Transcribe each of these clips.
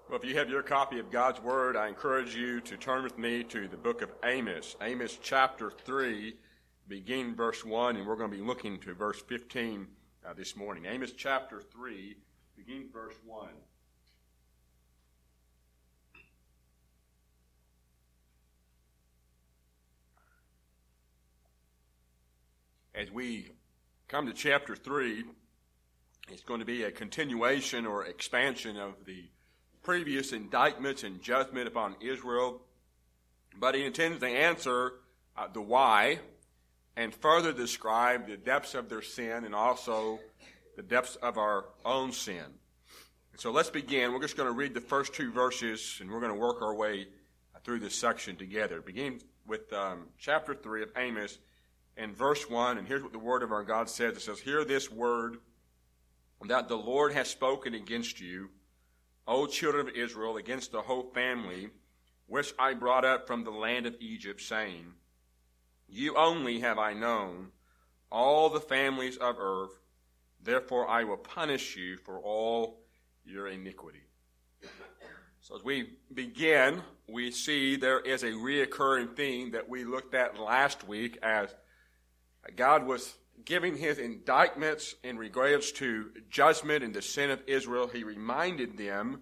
Well, if you have your copy of God's Word, I encourage you to turn with me to the book of Amos. Amos chapter 3, beginning verse 1, and we're going to be looking to verse 15 this morning. Amos chapter 3, beginning verse 1. As we come to chapter 3, it's going to be a continuation or expansion of the previous indictments and judgment upon Israel, but he intends to answer the why and further describe the depths of their sin and also the depths of our own sin. So let's begin. We're just going to read the first two verses and we're going to work our way through this section together. Begin with chapter 3 of Amos and verse 1, and here's what the word of our God says. It says, "Hear this word that the Lord has spoken against you, O children of Israel, against the whole family, which I brought up from the land of Egypt, saying, You only have I known, all the families of earth, therefore I will punish you for all your iniquity." So as we begin, we see there is a reoccurring theme that we looked at last week as God was giving his indictments in regards to judgment and the sin of Israel. He reminded them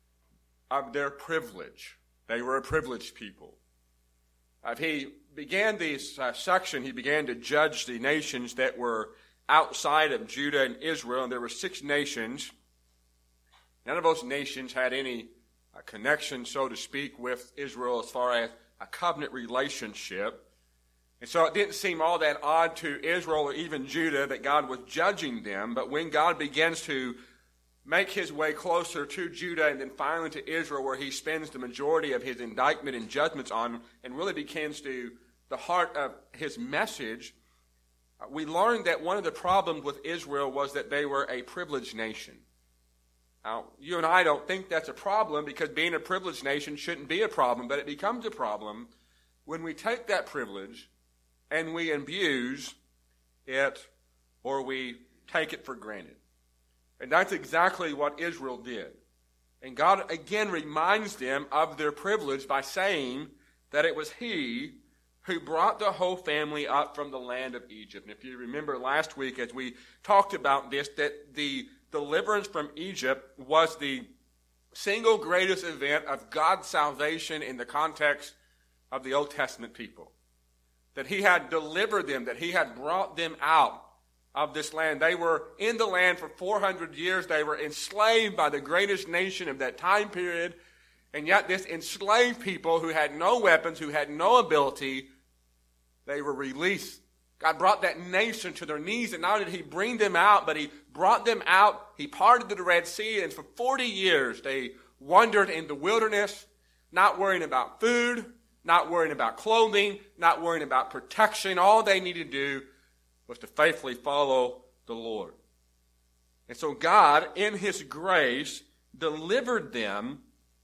of their privilege. They were a privileged people. As he began this section, he began to judge the nations that were outside of Judah and Israel, and there were 6 nations. None of those nations had any connection, so to speak, with Israel as far as a covenant relationship. And so it didn't seem all that odd to Israel or even Judah that God was judging them. But when God begins to make his way closer to Judah and then finally to Israel, where he spends the majority of his indictment and judgments on and really begins to the heart of his message, we learned that one of the problems with Israel was that they were a privileged nation. Now, you and I don't think that's a problem because being a privileged nation shouldn't be a problem, but it becomes a problem when we take that privilege and we abuse it or we take it for granted. And that's exactly what Israel did. And God again reminds them of their privilege by saying that it was he who brought the whole family up from the land of Egypt. And if you remember last week as we talked about this, that the deliverance from Egypt was the single greatest event of God's salvation in the context of the Old Testament people. That he had delivered them, that he had brought them out of this land. They were in the land for 400 years. They were enslaved by the greatest nation of that time period. And yet this enslaved people who had no weapons, who had no ability, they were released. God brought that nation to their knees, and not only did he bring them out, but he brought them out. He parted the Red Sea, and for 40 years they wandered in the wilderness, not worrying about food, not worrying about clothing, not worrying about protection. All they needed to do was to faithfully follow the Lord. And so God, in his grace, delivered them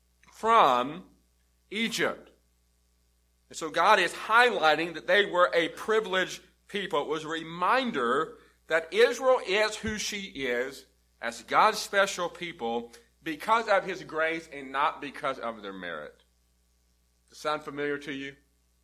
from Egypt. And so God is highlighting that they were a privileged people. It was a reminder that Israel is who she is as God's special people because of his grace and not because of their merit. Does that sound familiar to you?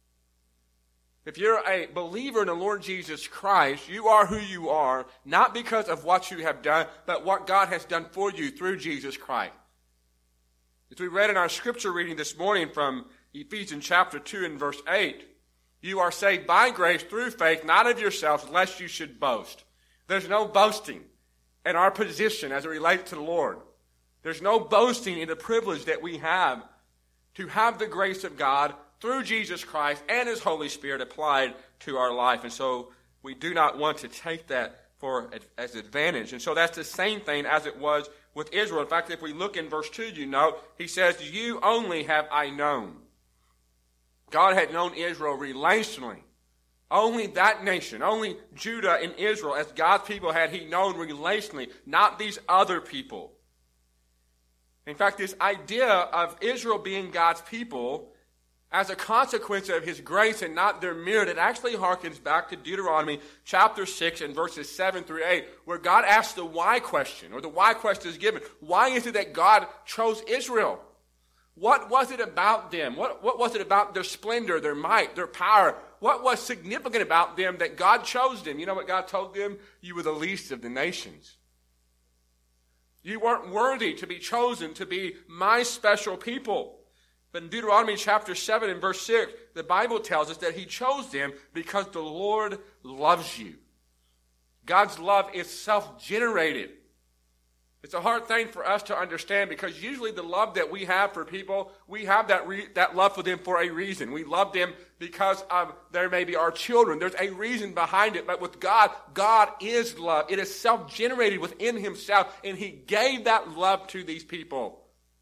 If you're a believer in the Lord Jesus Christ, you are who you are, not because of what you have done, but what God has done for you through Jesus Christ. As we read in our scripture reading this morning from Ephesians chapter 2 and verse 8, you are saved by grace through faith, not of yourselves, lest you should boast. There's no boasting in our position as it relates to the Lord. There's no boasting in the privilege that we have to have the grace of God through Jesus Christ and his Holy Spirit applied to our life. And so we do not want to take that as advantage. And so that's the same thing as it was with Israel. In fact, if we look in verse 2, you know, he says, "You only have I known." God had known Israel relationally. Only that nation, only Judah and Israel, as God's people, had he known relationally, not these other people. In fact, this idea of Israel being God's people as a consequence of his grace and not their merit, it actually harkens back to Deuteronomy chapter 6 and verses 7 through 8, where God asks the why question, or the why question is given. Why is it that God chose Israel? What was it about them? What was it about their splendor, their might, their power? What was significant about them that God chose them? You know what God told them? You were the least of the nations. You weren't worthy to be chosen to be my special people. But in Deuteronomy chapter 7 and verse 6, the Bible tells us that he chose them because the Lord loves you. God's love is self-generated. It's a hard thing for us to understand because usually the love that we have for people, we have that love for them for a reason. We love them because they may be our children. There's a reason behind it. But with God, God is love. It is self-generated within himself, and he gave that love to these people,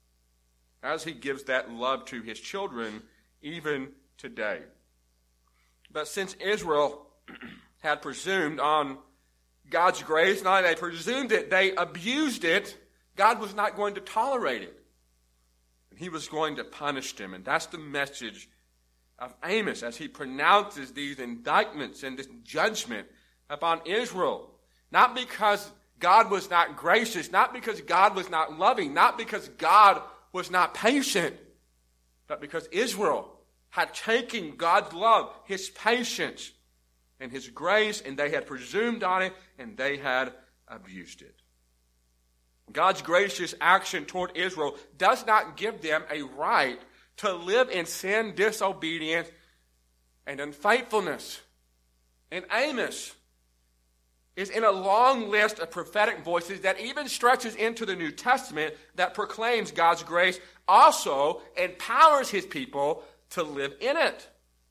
as he gives that love to his children even today. But since Israel had presumed on God's grace, not only they presumed it, they abused it, God was not going to tolerate it. And he was going to punish them. And that's the message of Amos as he pronounces these indictments and this judgment upon Israel. Not because God was not gracious, not because God was not loving, not because God was not patient, but because Israel had taken God's love, his patience, and his grace, and they had presumed on it, and they had abused it. God's gracious action toward Israel does not give them a right to live in sin, disobedience, and unfaithfulness. And Amos is in a long list of prophetic voices that even stretches into the New Testament that proclaims God's grace, also empowers his people to live in it.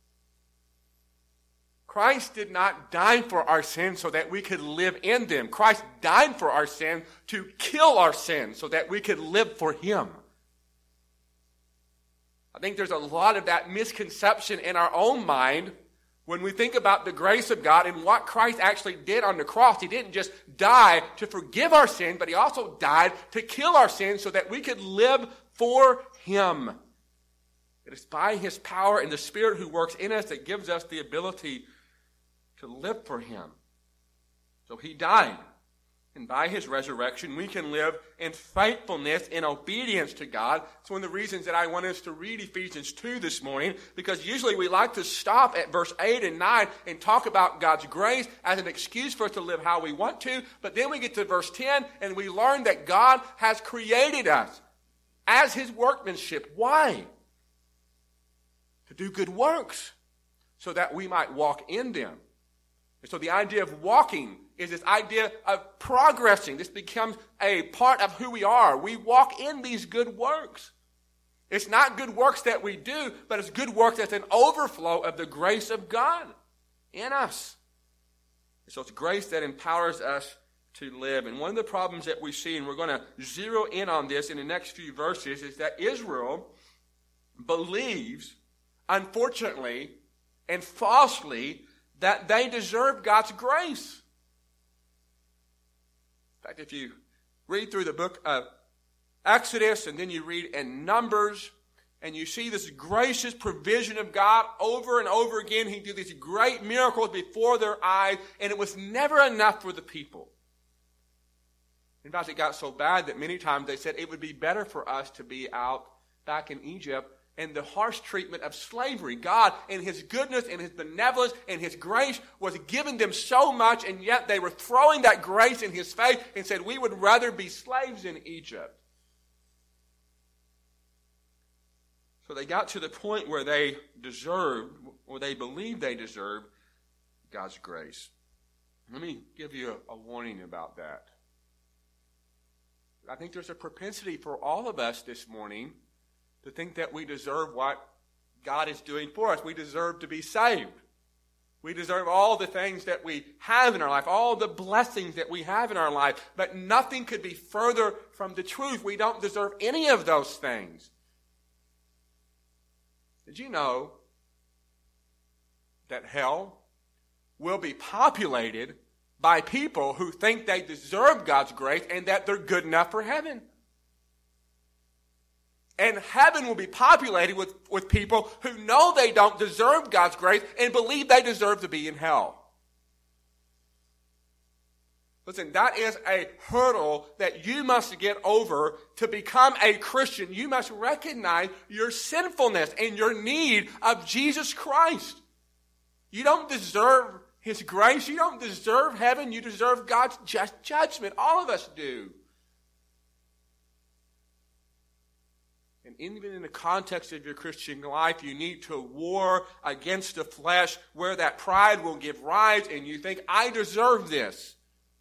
Christ did not die for our sins so that we could live in them. Christ died for our sin to kill our sins so that we could live for him. I think there's a lot of that misconception in our own mind when we think about the grace of God and what Christ actually did on the cross. He didn't just die to forgive our sins, but he also died to kill our sins so that we could live for him. It is by his power and the Spirit who works in us that gives us the ability to live for him. So he died. And by his resurrection, we can live in faithfulness, in obedience to God. It's one of the reasons that I want us to read Ephesians 2 this morning, because usually we like to stop at verse 8 and 9 and talk about God's grace as an excuse for us to live how we want to. But then we get to verse 10 and we learn that God has created us as his workmanship. Why? To do good works so that we might walk in them. And so the idea of walking is this idea of progressing. This becomes a part of who we are. We walk in these good works. It's not good works that we do, but it's good works that's an overflow of the grace of God in us. And so it's grace that empowers us to live. And one of the problems that we see, and we're going to zero in on this in the next few verses, is that Israel believes, unfortunately and falsely, that they deserve God's grace. In fact, if you read through the book of Exodus and then you read in Numbers and you see this gracious provision of God over and over again, he did these great miracles before their eyes, and it was never enough for the people. In fact, it got so bad that many times they said it would be better for us to be out back in Egypt and the harsh treatment of slavery. God, in his goodness and his benevolence and his grace, was giving them so much, and yet they were throwing that grace in his face and said, we would rather be slaves in Egypt. So they got to the point where they deserved, or they believed they deserved, God's grace. Let me give you a warning about that. I think there's a propensity for all of us this morning to think that we deserve what God is doing for us. We deserve to be saved. We deserve all the things that we have in our life, all the blessings that we have in our life. But nothing could be further from the truth. We don't deserve any of those things. Did you know that hell will be populated by people who think they deserve God's grace and that they're good enough for heaven? And heaven will be populated with people who know they don't deserve God's grace and believe they deserve to be in hell. Listen, that is a hurdle that you must get over to become a Christian. You must recognize your sinfulness and your need of Jesus Christ. You don't deserve His grace. You don't deserve heaven. You deserve God's just judgment. All of us do. And even in the context of your Christian life, you need to war against the flesh where that pride will give rise and you think, I deserve this.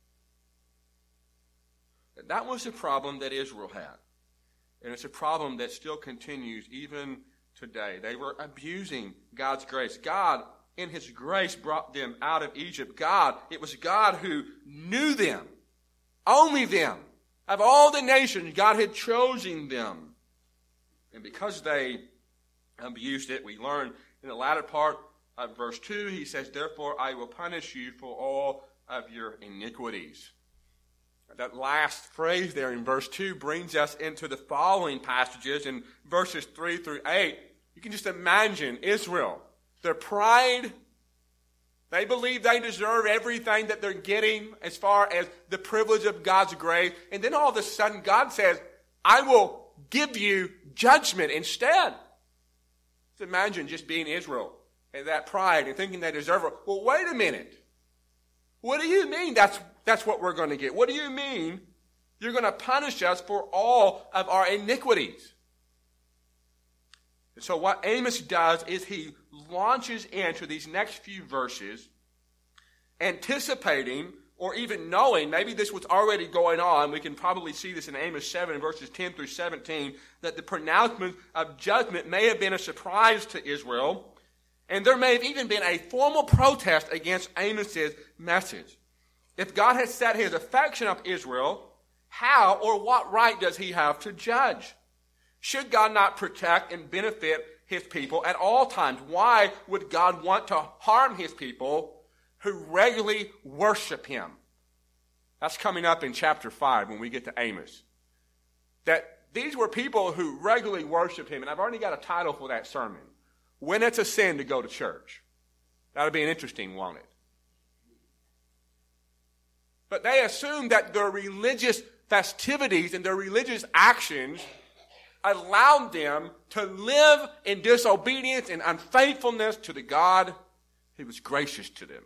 And that was the problem that Israel had. And it's a problem that still continues even today. They were abusing God's grace. God, in His grace, brought them out of Egypt. It was God who knew them. Only them. Of all the nations, God had chosen them. And because they abused it, we learn in the latter part of verse 2, He says, therefore I will punish you for all of your iniquities. That last phrase there in verse 2 brings us into the following passages in verses 3 through 8. You can just imagine Israel, their pride. They believe they deserve everything that they're getting as far as the privilege of God's grace. And then all of a sudden God says, I will give you judgment instead. Just imagine just being Israel and that pride and thinking they deserve it. Well, wait a minute. What do you mean that's what we're going to get? What do you mean you're going to punish us for all of our iniquities? And so what Amos does is he launches into these next few verses anticipating or even knowing, maybe this was already going on, we can probably see this in Amos 7, verses 10 through 17, that the pronouncement of judgment may have been a surprise to Israel, and there may have even been a formal protest against Amos's message. If God has set His affection on Israel, how or what right does He have to judge? Should God not protect and benefit His people at all times? Why would God want to harm His people who regularly worship Him? That's coming up in chapter 5 when we get to Amos. That these were people who regularly worshiped Him. And I've already got a title for that sermon. When it's a sin to go to church. That would be an interesting, won't it? But they assumed that their religious festivities and their religious actions allowed them to live in disobedience and unfaithfulness to the God who was gracious to them.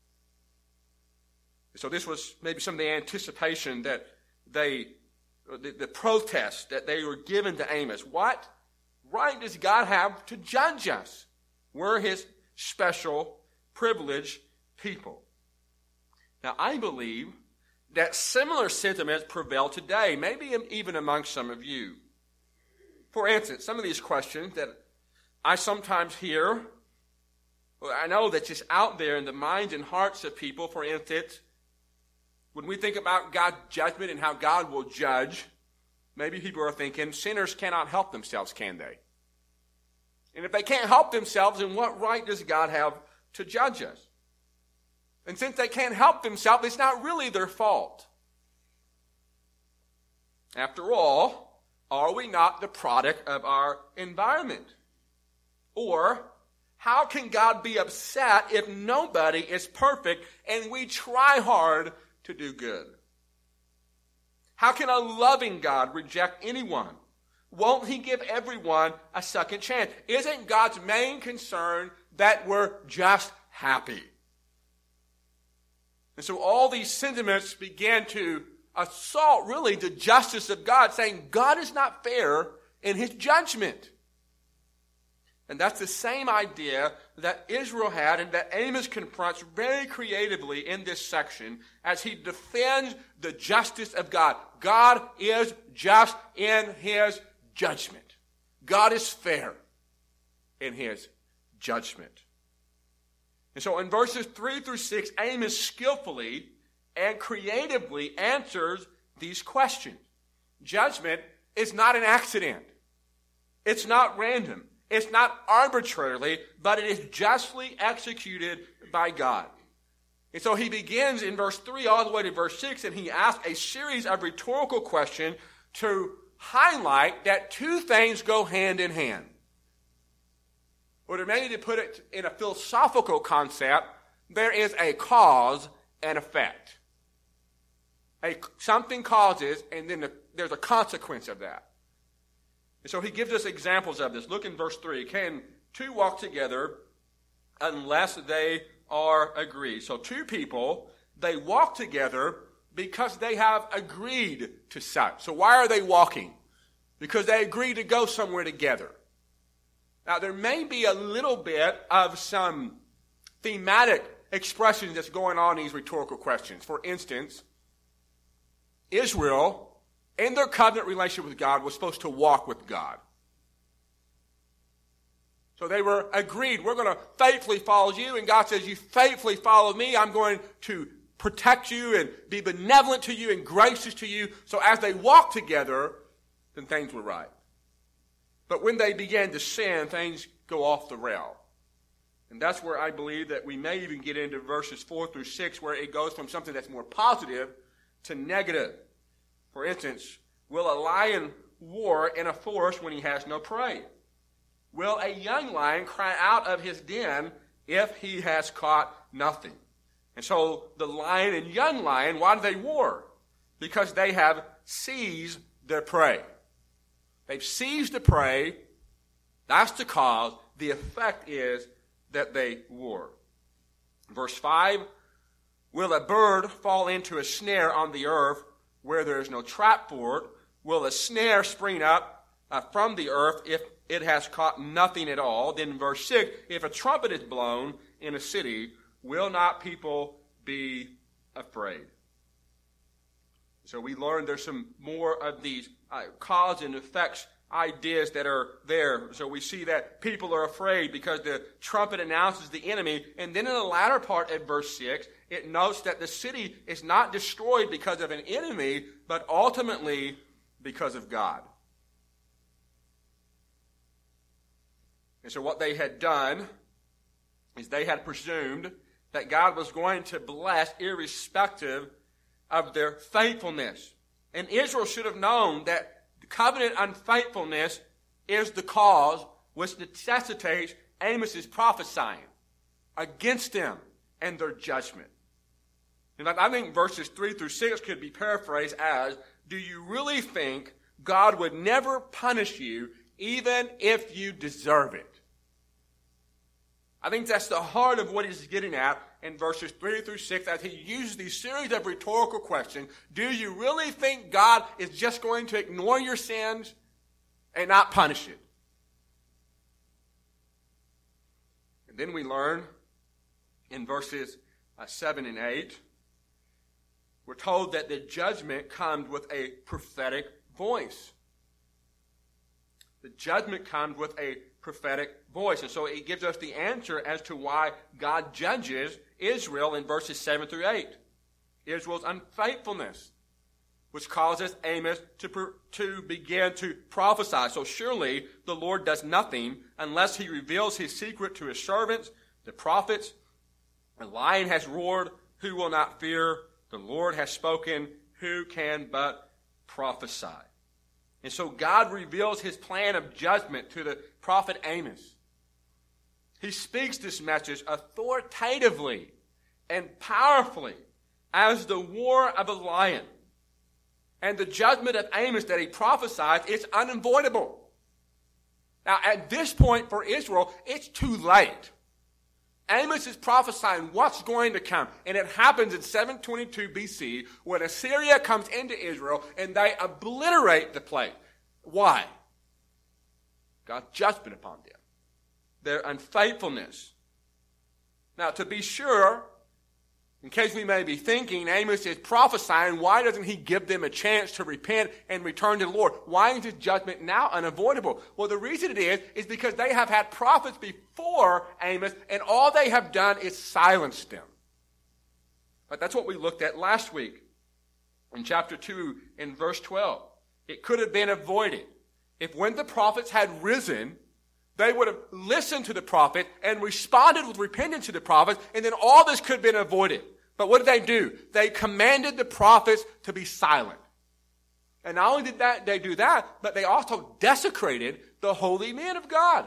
So this was maybe some of the anticipation that the protest that they were given to Amos. What right does God have to judge us? We're His special, privileged people. Now, I believe that similar sentiments prevail today, maybe even among some of you. For instance, some of these questions that I sometimes hear, I know that's just out there in the minds and hearts of people. For instance, when we think about God's judgment and how God will judge, maybe people are thinking sinners cannot help themselves, can they? And if they can't help themselves, then what right does God have to judge us? And since they can't help themselves, it's not really their fault. After all, are we not the product of our environment? Or how can God be upset if nobody is perfect and we try hard to do good? How can a loving God reject anyone? Won't He give everyone a second chance? Isn't God's main concern that we're just happy? And so all these sentiments began to assault really the justice of God, saying God is not fair in His judgment. And that's the same idea that Israel had and that Amos confronts very creatively in this section as he defends the justice of God. God is just in His judgment. God is fair in His judgment. And so in verses 3 through 6, Amos skillfully and creatively answers these questions. Judgment is not an accident. It's not random. It's not arbitrarily, but it is justly executed by God. And so he begins in verse 3 all the way to verse 6, and he asks a series of rhetorical questions to highlight that two things go hand in hand. Or maybe to put it in a philosophical concept, there is a cause and effect. Something causes, and then there's a consequence of that. And so he gives us examples of this. Look in verse 3. Can two walk together unless they are agreed? So two people, they walk together because they have agreed to such. So why are they walking? Because they agreed to go somewhere together. Now, there may be a little bit of some thematic expressions that's going on in these rhetorical questions. For instance, Israel, in their covenant relationship with God, was supposed to walk with God. So they were agreed, we're going to faithfully follow you, and God says, you faithfully follow me, I'm going to protect you and be benevolent to you and gracious to you. So as they walked together, then things were right. But when they began to sin, things go off the rail. And that's where I believe that we may even get into verses 4 through 6, where it goes from something that's more positive to negative. For instance, will a lion roar in a forest when he has no prey? Will a young lion cry out of his den if he has caught nothing? And so the lion and young lion, why do they roar? Because they have seized their prey. They've seized the prey. That's the cause. The effect is that they roar. Verse 5, will a bird fall into a snare on the earth where there is no trap for it? Will a snare spring up from the earth if it has caught nothing at all? Then verse 6, if a trumpet is blown in a city, will not people be afraid? So we learned there's some more of these cause and effects ideas that are there. So we see that people are afraid because the trumpet announces the enemy. And then in the latter part of verse 6, it notes that the city is not destroyed because of an enemy, but ultimately because of God. And so what they had done is they had presumed that God was going to bless irrespective of their faithfulness. And Israel should have known that covenant unfaithfulness is the cause which necessitates Amos's prophesying against them and their judgment. In fact, I think verses 3 through 6 could be paraphrased as, do you really think God would never punish you even if you deserve it? I think that's the heart of what he's getting at in verses 3 through 6 as he uses these series of rhetorical questions. Do you really think God is just going to ignore your sins and not punish it? And then we learn in verses 7 and 8, we're told that the judgment comes with a prophetic voice. The judgment comes with a prophetic voice. And so it gives us the answer as to why God judges Israel in verses 7 through 8. Israel's unfaithfulness, which causes Amos to begin to prophesy. So surely the Lord does nothing unless he reveals his secret to his servants, the prophets. The lion has roared, who will not fear? The Lord has spoken, who can but prophesy? And so God reveals his plan of judgment to the prophet Amos. He speaks this message authoritatively and powerfully as the roar of a lion. And the judgment of Amos that he prophesies is unavoidable. Now, at this point for Israel, it's too late. Amos is prophesying what's going to come. And it happens in 722 BC when Assyria comes into Israel and they obliterate the place. Why? God's judgment upon them. Their unfaithfulness. Now, to be sure, in case we may be thinking, Amos is prophesying, why doesn't he give them a chance to repent and return to the Lord? Why is his judgment now unavoidable? Well, the reason it is because they have had prophets before Amos, and all they have done is silence them. But that's what we looked at last week in chapter 2 in verse 12. It could have been avoided if when the prophets had risen, they would have listened to the prophet and responded with repentance to the prophet, and then all this could have been avoided. But what did they do? They commanded the prophets to be silent. And not only did they do that, but they also desecrated the holy men of God.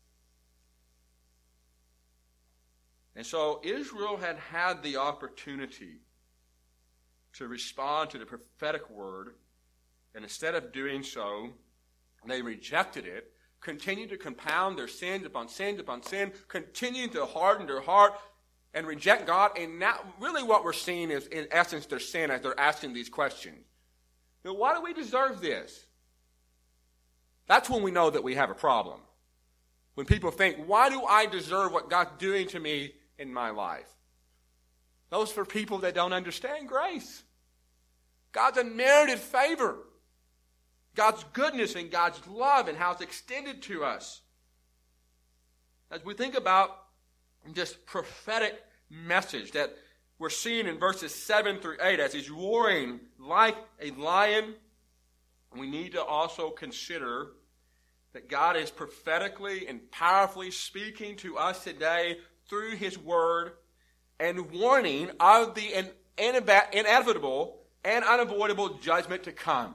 And so Israel had the opportunity to respond to the prophetic word, and instead of doing so, they rejected it, continued to compound their sins upon sins upon sin, continuing to harden their heart and reject God. And now, really what we're seeing is, in essence, their sin as they're asking these questions. Now, why do we deserve this? That's when we know that we have a problem. When people think, why do I deserve what God's doing to me in my life? Those for people that don't understand grace. God's unmerited favor. God's goodness and God's love and how it's extended to us. As we think about this prophetic message that we're seeing in verses 7 through 8, as he's roaring like a lion, we need to also consider that God is prophetically and powerfully speaking to us today through his word and warning of the inevitable and unavoidable judgment to come.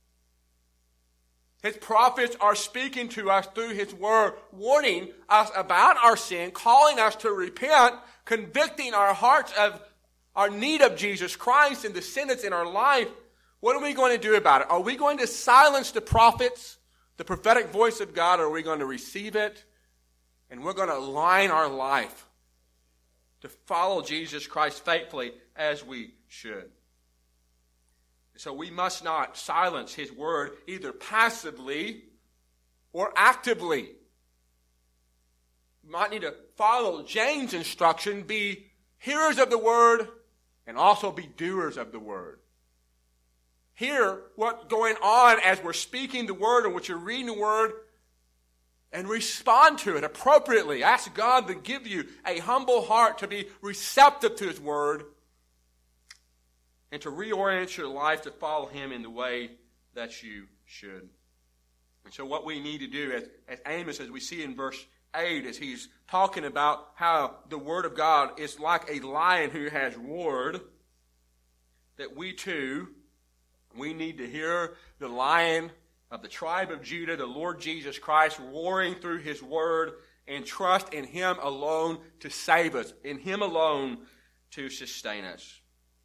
His prophets are speaking to us through his word, warning us about our sin, calling us to repent, convicting our hearts of our need of Jesus Christ and the sin that's in our life. What are we going to do about it? Are we going to silence the prophets, the prophetic voice of God, or are we going to receive it? And we're going to align our life to follow Jesus Christ faithfully as we should. So we must not silence his word either passively or actively. We might need to follow James' instruction, be hearers of the word and also be doers of the word. Hear what's going on as we're speaking the word and what you're reading the word, and respond to it appropriately. Ask God to give you a humble heart to be receptive to his word and to reorient your life to follow him in the way that you should. And so what we need to do, as Amos, as we see in verse 8, as he's talking about how the word of God is like a lion who has roared, that we too, we need to hear the Lion of the tribe of Judah, the Lord Jesus Christ, roaring through his word, and trust in him alone to save us, in him alone to sustain us.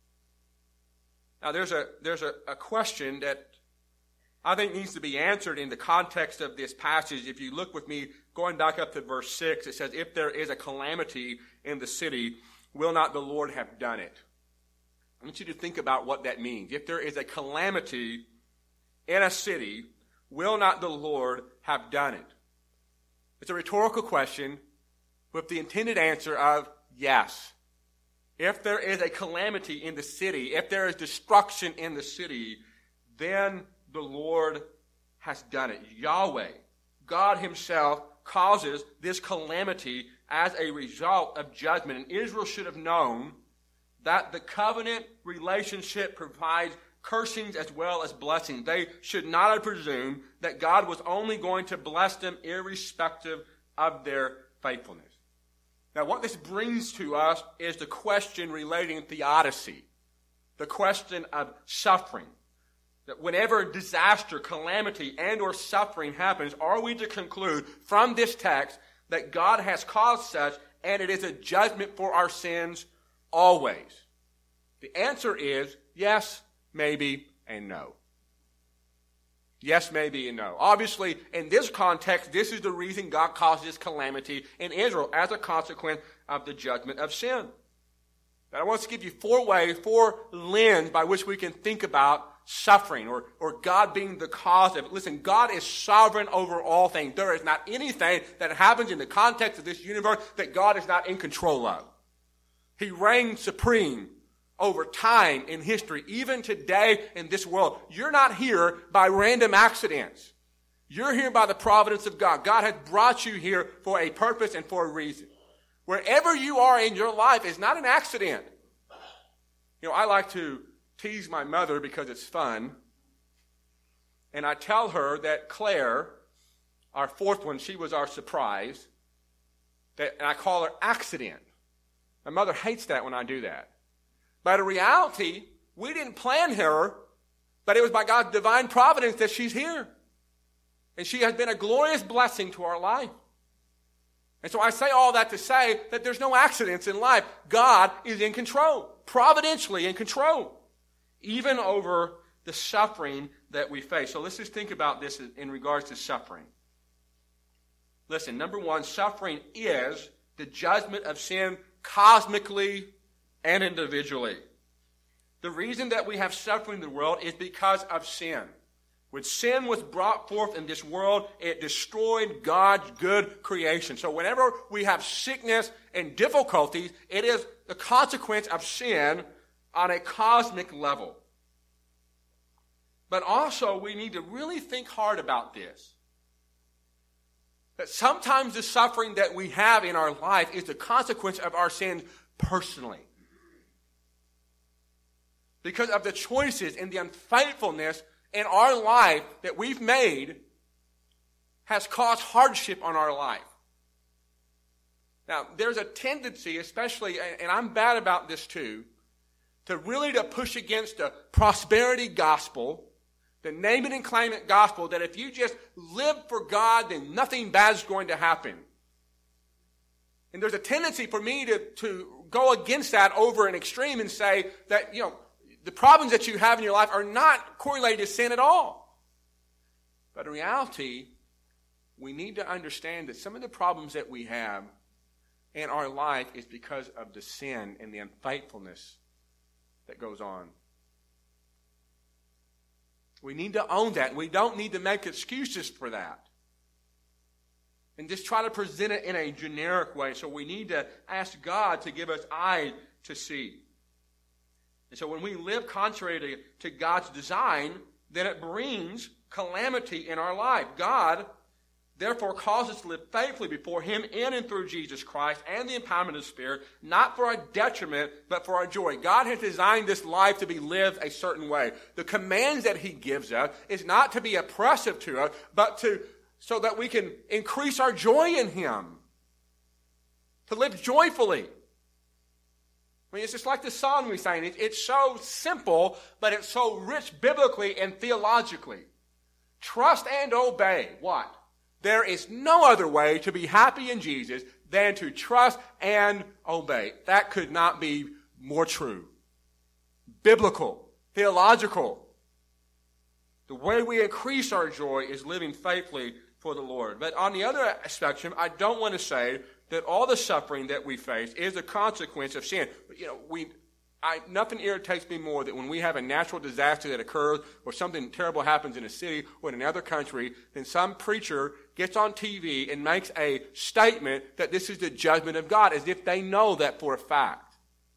Now there's a question that I think needs to be answered in the context of this passage. If you look with me, going back up to verse 6, it says, if there is a calamity in the city, will not the Lord have done it? I want you to think about what that means. If there is a calamity in a city, will not the Lord have done it? It's a rhetorical question with the intended answer of yes. If there is a calamity in the city, if there is destruction in the city, then the Lord has done it. Yahweh, God himself, causes this calamity as a result of judgment. And Israel should have known that the covenant relationship provides cursings as well as blessings. They should not have presumed that God was only going to bless them irrespective of their faithfulness. Now, what this brings to us is the question relating to theodicy, the question of suffering. That whenever disaster, calamity, and or suffering happens, are we to conclude from this text that God has caused such and it is a judgment for our sins always? The answer is yes, maybe, and no. Yes, maybe, and no. Obviously, in this context, this is the reason God caused this calamity in Israel as a consequence of the judgment of sin. But I want to give you four lenses by which we can think about suffering or God being the cause of it. Listen, God is sovereign over all things. There is not anything that happens in the context of this universe that God is not in control of. He reigns supreme over time in history, even today in this world. You're not here by random accidents. You're here by the providence of God. God has brought you here for a purpose and for a reason. Wherever you are in your life is not an accident. You know, I like to tease my mother because it's fun. And I tell her that Claire, our fourth one, she was our surprise. And I call her accident. My mother hates that when I do that. But in reality, we didn't plan her But it was by God's divine providence that she's here. And she has been a glorious blessing to our life. And so I say all that to say that there's no accidents in life. God is in control, providentially in control, even over the suffering that we face. So let's just think about this in regards to suffering. Listen, number one, suffering is the judgment of sin cosmically and individually. The reason that we have suffering in the world is because of sin. When sin was brought forth in this world, it destroyed God's good creation. So whenever we have sickness and difficulties, it is the consequence of sin on a cosmic level. But also, we need to really think hard about this. That sometimes the suffering that we have in our life is the consequence of our sins personally. Because of the choices and the unfaithfulness in our life that we've made has caused hardship on our life. Now, there's a tendency, especially, and I'm bad about this too, to push against the prosperity gospel, the name it and claim it gospel, that if you just live for God, then nothing bad is going to happen. And there's a tendency for me to go against that over an extreme and say that, the problems that you have in your life are not correlated to sin at all. But in reality, we need to understand that some of the problems that we have in our life is because of the sin and the unfaithfulness that goes on. We need to own that. We don't need to make excuses for that. And just try to present it in a generic way. So we need to ask God to give us eyes to see. And so when we live contrary to God's design, then it brings calamity in our life. God, therefore, calls us to live faithfully before Him in and through Jesus Christ and the empowerment of the Spirit, not for our detriment, but for our joy. God has designed this life to be lived a certain way. The commands that He gives us is not to be oppressive to us, but so that we can increase our joy in Him. To live joyfully. I mean, it's just like the song we sang. It's so simple, but it's so rich biblically and theologically. Trust and obey. What? There is no other way to be happy in Jesus than to trust and obey. That could not be more true. Biblical, theological. The way we increase our joy is living faithfully for the Lord. But on the other spectrum, I don't want to say that all the suffering that we face is a consequence of sin. Nothing irritates me more than when we have a natural disaster that occurs or something terrible happens in a city or in another country, then some preacher gets on TV and makes a statement that this is the judgment of God, as if they know that for a fact.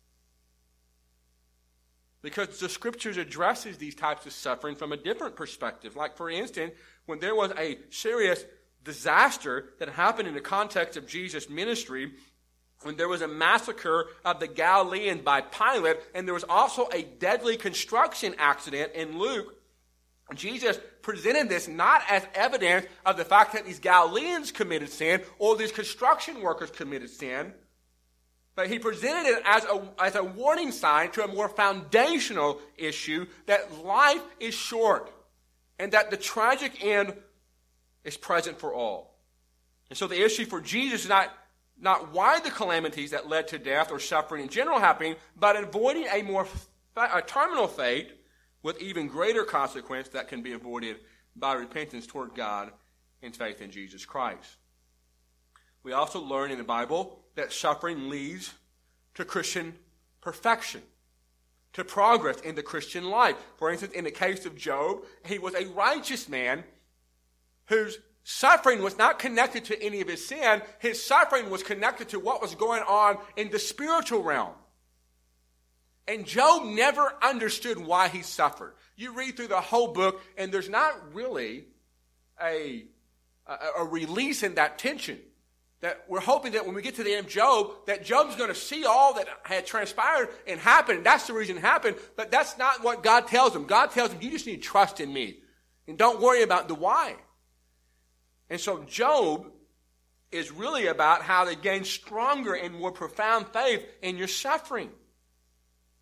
Because the Scriptures addresses these types of suffering from a different perspective. Like, for instance, when there was a serious disaster that happened in the context of Jesus' ministry, when there was a massacre of the Galileans by Pilate, and there was also a deadly construction accident in Luke, Jesus presented this not as evidence of the fact that these Galileans committed sin or these construction workers committed sin, but he presented it as a warning sign to a more foundational issue that life is short and that the tragic end is present for all. And so the issue for Jesus is not why the calamities that led to death or suffering in general happening, but avoiding a terminal fate with even greater consequence that can be avoided by repentance toward God and faith in Jesus Christ. We also learn in the Bible that suffering leads to Christian perfection, to progress in the Christian life. For instance, in the case of Job, he was a righteous man whose suffering was not connected to any of his sin. His suffering was connected to what was going on in the spiritual realm. And Job never understood why he suffered. You read through the whole book, and there's not really a release in that tension. That we're hoping that when we get to the end of Job, that Job's going to see all that had transpired and happened. And that's the reason it happened. But that's not what God tells him. God tells him, you just need to trust in me. And don't worry about the why. And so Job is really about how to gain stronger and more profound faith in your suffering.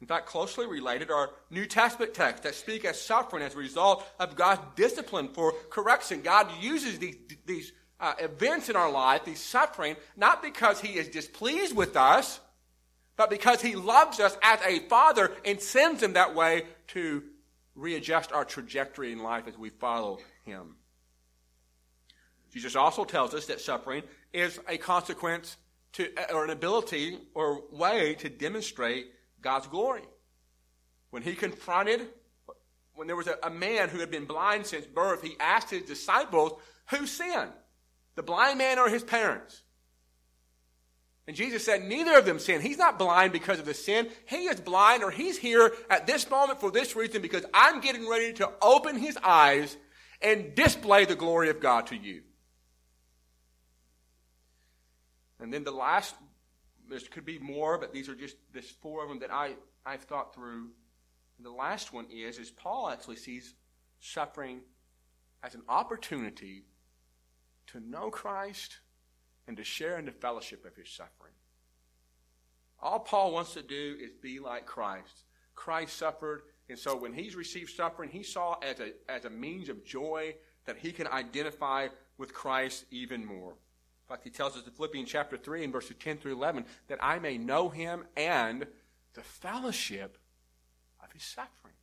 In fact, closely related are New Testament texts that speak of suffering as a result of God's discipline for correction. God uses these events in our life, these suffering, not because he is displeased with us, but because he loves us as a father and sends them that way to readjust our trajectory in life as we follow him. Jesus also tells us that suffering is a consequence to, or an ability or way to demonstrate God's glory. When there was a man who had been blind since birth, he asked his disciples, who sinned? The blind man or his parents? And Jesus said, neither of them sinned. He's not blind because of the sin. He is blind, or he's here at this moment for this reason, because I'm getting ready to open his eyes and display the glory of God to you. And then the last, there could be more, but these are just this 4 of them that I've thought through. And the last one is Paul actually sees suffering as an opportunity to know Christ and to share in the fellowship of his suffering. All Paul wants to do is be like Christ. Christ suffered, and so when he's received suffering, he saw as a means of joy that he can identify with Christ even more. In fact, he tells us in Philippians chapter 3 and verses 10 through 11 that I may know him and the fellowship of his suffering.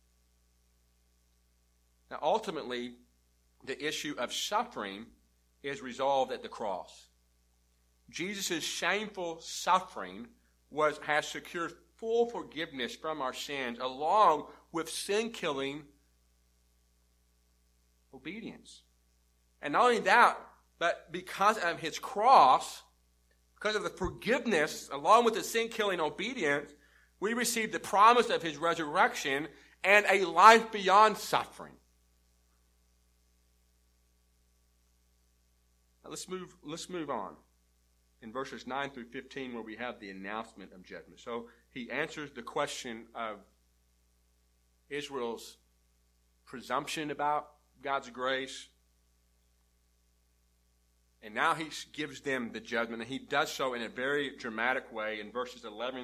Now, ultimately, the issue of suffering is resolved at the cross. Jesus' shameful suffering has secured full forgiveness from our sins, along with sin-killing obedience. And not only that, but because of his cross, because of the forgiveness, along with the sin-killing obedience, we receive the promise of his resurrection and a life beyond suffering. Now let's move on. In verses 9 through 15, where we have the announcement of judgment. So he answers the question of Israel's presumption about God's grace. And now he gives them the judgment, and he does so in a very dramatic way. In verses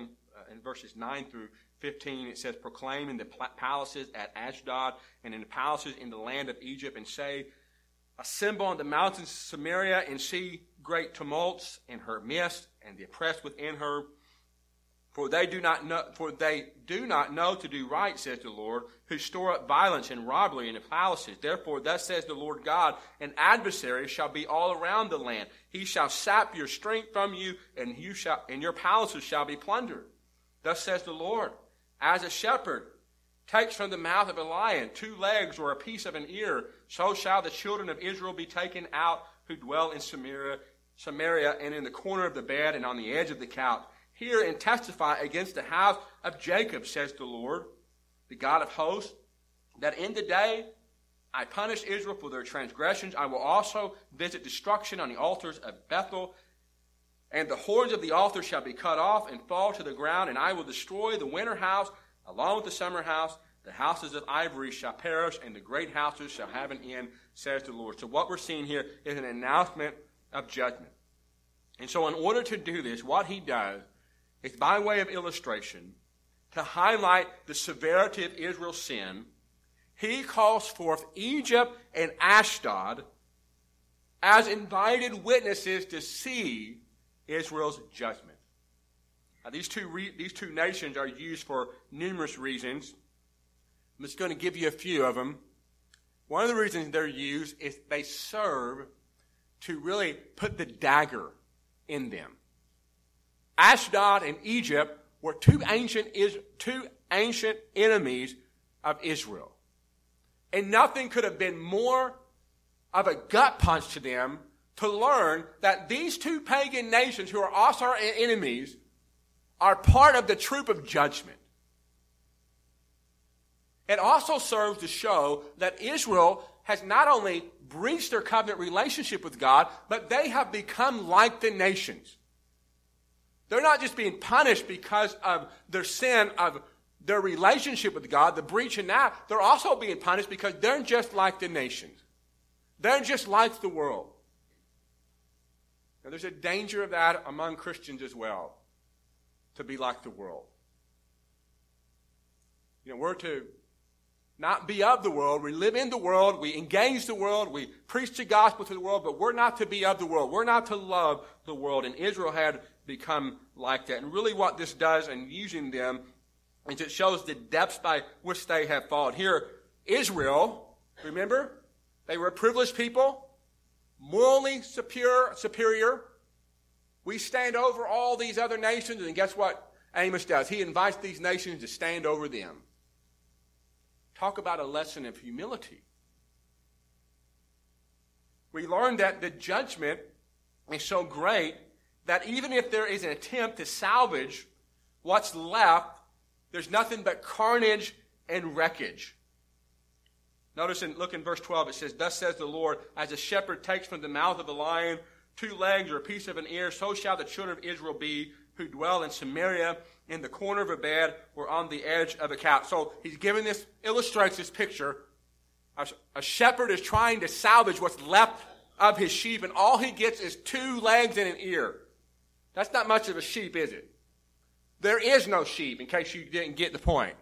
9 through 15, it says, proclaim in the palaces at Ashdod and in the palaces in the land of Egypt, and say, assemble on the mountains of Samaria and see great tumults in her midst, and the oppressed within her. For they do not know to do right, says the Lord, who store up violence and robbery in the palaces. Therefore, thus says the Lord God, an adversary shall be all around the land. He shall sap your strength from you, and your palaces shall be plundered. Thus says the Lord, as a shepherd takes from the mouth of a lion 2 legs or a piece of an ear, so shall the children of Israel be taken out who dwell in Samaria and in the corner of the bed and on the edge of the couch. Hear and testify against the house of Jacob, says the Lord, the God of hosts, that in the day I punish Israel for their transgressions, I will also visit destruction on the altars of Bethel, and the horns of the altar shall be cut off and fall to the ground, and I will destroy the winter house along with the summer house. The houses of ivory shall perish, and the great houses shall have an end, says the Lord. So what we're seeing here is an announcement of judgment. And so in order to do this, what he does is, by way of illustration, to highlight the severity of Israel's sin, he calls forth Egypt and Ashdod as invited witnesses to see Israel's judgment. Now, these two nations are used for numerous reasons. I'm just going to give you a few of them. One of the reasons they're used is they serve to really put the dagger in them. Ashdod and Egypt were two ancient enemies of Israel. And nothing could have been more of a gut punch to them to learn that these two pagan nations, who are also our enemies, are part of the troop of judgment. It also serves to show that Israel has not only breached their covenant relationship with God, but they have become like the nations. They're not just being punished because of their sin of their relationship with God, the breach in that. They're also being punished because they're just like the nations. They're just like the world. Now, there's a danger of that among Christians as well, to be like the world. We're to not be of the world. We live in the world. We engage the world. We preach the gospel to the world, but we're not to be of the world. We're not to love the world. And Israel had become like that. And really what this does in using them is it shows the depths by which they have fallen. Here, Israel, remember, they were a privileged people, morally superior. We stand over all these other nations, and guess what Amos does? He invites these nations to stand over them. Talk about a lesson of humility. We learn that the judgment is so great that even if there is an attempt to salvage what's left, there's nothing but carnage and wreckage. Notice look in verse 12, it says, "Thus says the Lord, as a shepherd takes from the mouth of a lion 2 legs or a piece of an ear, so shall the children of Israel be who dwell in Samaria, in the corner of a bed or on the edge of a couch." So he's giving this, illustrates this picture. A shepherd is trying to salvage what's left of his sheep, and all he gets is 2 legs and an ear. That's not much of a sheep, is it? There is no sheep, in case you didn't get the point.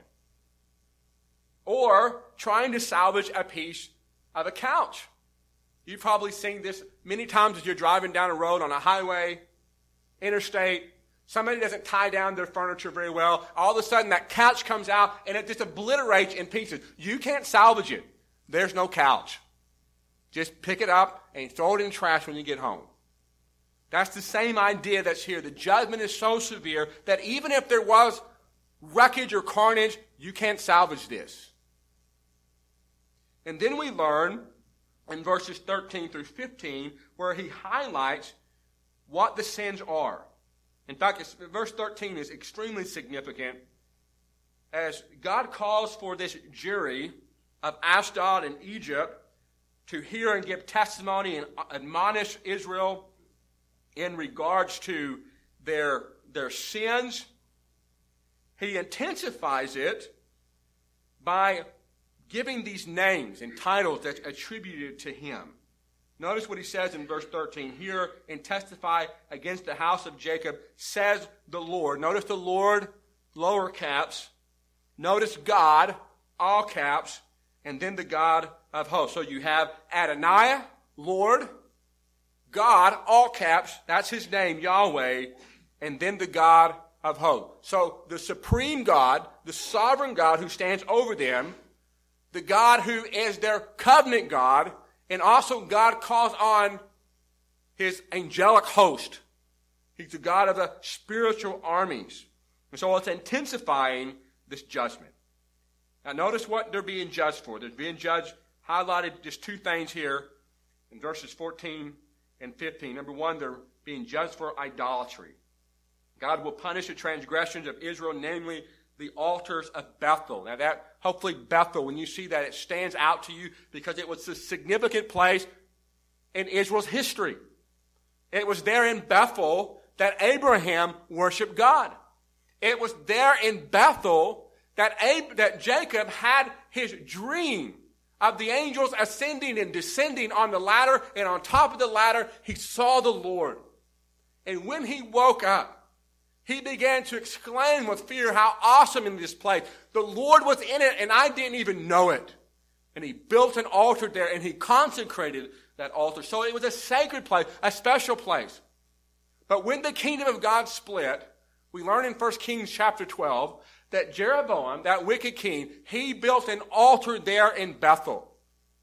Or trying to salvage a piece of a couch. You've probably seen this many times as you're driving down a road on a highway, interstate. Somebody doesn't tie down their furniture very well. All of a sudden that couch comes out and it just obliterates in pieces. You can't salvage it. There's no couch. Just pick it up and throw it in the trash when you get home. That's the same idea that's here. The judgment is so severe that even if there was wreckage or carnage, you can't salvage this. And then we learn in verses 13 through 15 where he highlights what the sins are. In fact, verse 13 is extremely significant as God calls for this jury of Ashdod and Egypt to hear and give testimony and admonish Israel in regards to their sins. He intensifies it by giving these names and titles that's attributed to him. Notice what he says in verse 13. "Hear and testify against the house of Jacob, says the Lord." Notice the Lord, lower caps. Notice God, all caps. And then the God of hosts. So you have Adonai, Lord, God, all caps. That's his name, Yahweh. And then the God of hosts. So the supreme God, the sovereign God who stands over them, the God who is their covenant God, and also God calls on his angelic host. He's the God of the spiritual armies. And so it's intensifying this judgment. Now notice what they're being judged for. They're being judged, highlighted just 2 things here in verses 14 and 15. Number 1, they're being judged for idolatry. God will punish the transgressions of Israel, namely the altars of Bethel. Now that, hopefully Bethel, when you see that, it stands out to you because it was a significant place in Israel's history. It was there in Bethel that Abraham worshiped God. It was there in Bethel that Jacob had his dream of the angels ascending and descending on the ladder, and on top of the ladder, he saw the Lord. And when he woke up, he began to exclaim with fear, "How awesome in this place. The Lord was in it, and I didn't even know it." And he built an altar there, and he consecrated that altar. So it was a sacred place, a special place. But when the kingdom of God split, we learn in 1 Kings chapter 12 that Jeroboam, that wicked king, he built an altar there in Bethel.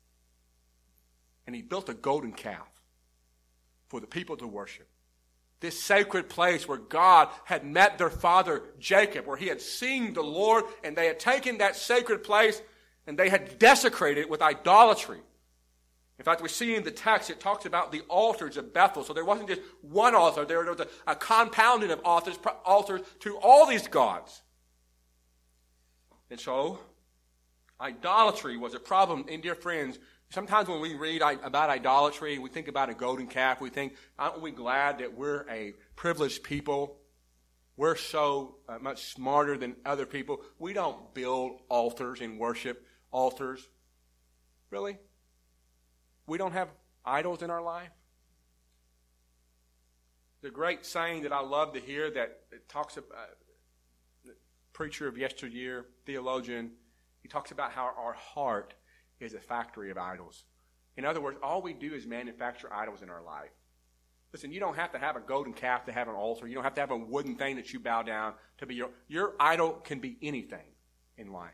And he built a golden calf for the people to worship. This sacred place where God had met their father Jacob, where he had seen the Lord, and they had taken that sacred place and they had desecrated it with idolatry. In fact, we see in the text, it talks about the altars of Bethel. So there wasn't just one altar. There was a compounding of altars to all these gods. And so, idolatry was a problem. And dear friends, sometimes when we read about idolatry, we think about a golden calf. We think, aren't we glad that we're a privileged people? We're so much smarter than other people. We don't build altars and worship altars. Really? We don't have idols in our life? The great saying that I love to hear that it talks about, preacher of yesteryear, theologian. He talks about how our heart is a factory of idols. In other words, all we do is manufacture idols in our life. Listen, you don't have to have a golden calf to have an altar. You don't have to have a wooden thing that you bow down to be your idol can be anything in life.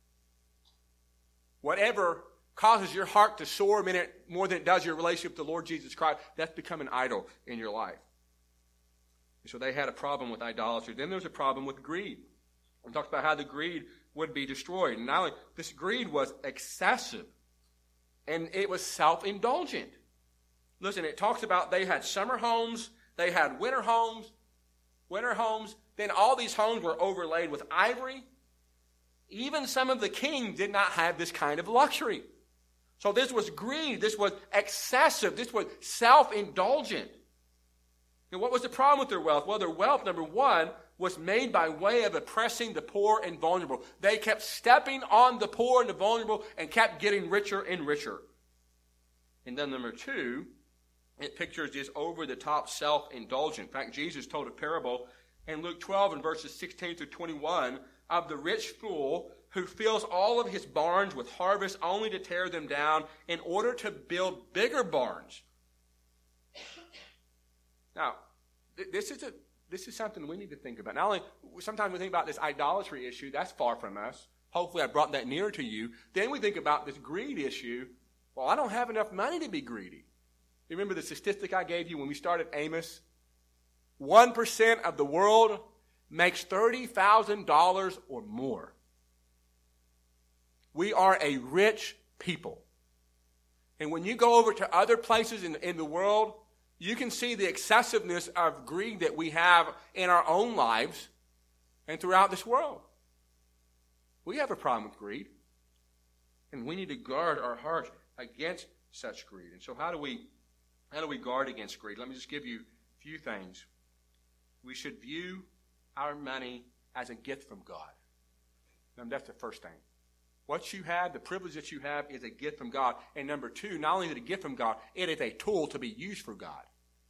Whatever causes your heart to soar more than it does your relationship with the Lord Jesus Christ, that's become an idol in your life. And so they had a problem with idolatry. Then there's a problem with greed. We talked about how the greed would be destroyed. And not only this greed was excessive, and it was self-indulgent. Listen, it talks about they had summer homes, they had winter homes, then all these homes were overlaid with ivory. Even some of the kings did not have this kind of luxury. So this was greed, this was excessive, this was self-indulgent. And what was the problem with their wealth? Well, their wealth, number one, was made by way of oppressing the poor and vulnerable. They kept stepping on the poor and the vulnerable and kept getting richer and richer. And then number two, it pictures this over-the-top self-indulgence. In fact, Jesus told a parable in Luke 12 in verses 16 through 21 of the rich fool who fills all of his barns with harvest only to tear them down in order to build bigger barns. Now, this is something we need to think about. Not only sometimes we think about this idolatry issue, that's far from us. Hopefully I brought that nearer to you. Then we think about this greed issue. Well, I don't have enough money to be greedy. You remember the statistic I gave you when we started Amos? 1% of the world makes $30,000 or more. We are a rich people. And when you go over to other places in the world, you can see the excessiveness of greed that we have in our own lives and throughout this world. We have a problem with greed. And we need to guard our hearts against such greed. And so how do we guard against greed? Let me just give you a few things. We should view our money as a gift from God. And that's the first thing. What you have, the privilege that you have, is a gift from God. And number two, not only is it a gift from God, it is a tool to be used for God.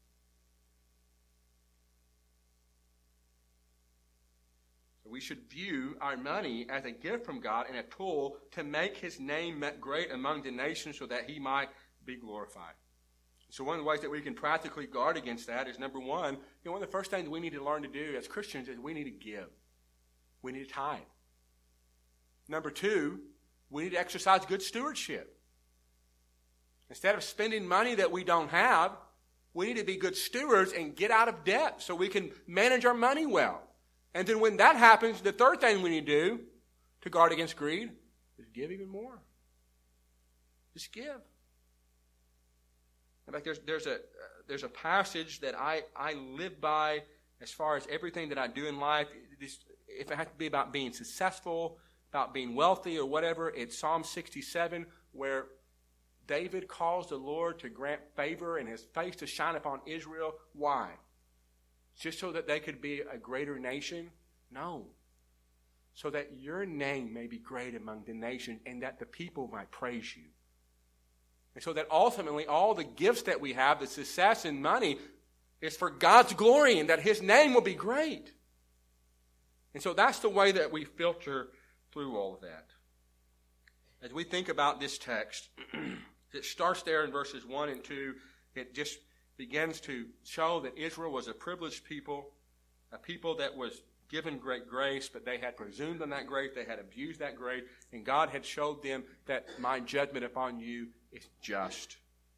So we should view our money as a gift from God and a tool to make His name great among the nations so that He might be glorified. So one of the ways that we can practically guard against that is, number one, one of the first things we need to learn to do as Christians is we need to give. We need to tithe. Number two, we need to exercise good stewardship. Instead of spending money that we don't have, we need to be good stewards and get out of debt so we can manage our money well. And then when that happens, the third thing we need to do to guard against greed is give even more. Just give. In fact, there's a passage that I live by as far as everything that I do in life. If it has to be about being successful, about being wealthy or whatever, it's Psalm 67 where David calls the Lord to grant favor and His face to shine upon Israel. Why? Just so that they could be a greater nation? No. So that your name may be great among the nations and that the people might praise you. And so that ultimately all the gifts that we have, the success and money, is for God's glory and that His name will be great. And so that's the way that we filter through all of that. As we think about this text, it starts there in verses 1 and 2. It just begins to show that Israel was a privileged people, a people that was given great grace, but they had presumed on that grace, they had abused that grace, and God had showed them that my judgment upon you is just.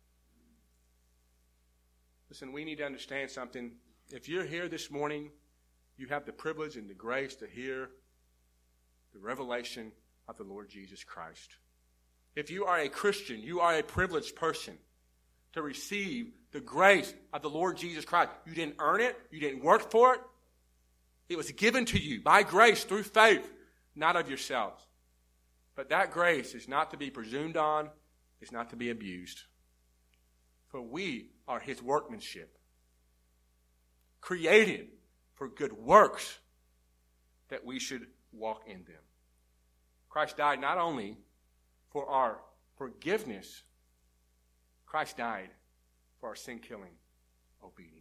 Listen, we need to understand something. If you're here this morning, you have the privilege and the grace to hear the revelation of the Lord Jesus Christ. If you are a Christian, you are a privileged person to receive the grace of the Lord Jesus Christ. You didn't earn it. You didn't work for it. It was given to you by grace through faith, not of yourselves. But that grace is not to be presumed on. It's not to be abused. For we are His workmanship, created for good works that we should walk in them. Christ died not only for our forgiveness, Christ died for our sin-killing obedience.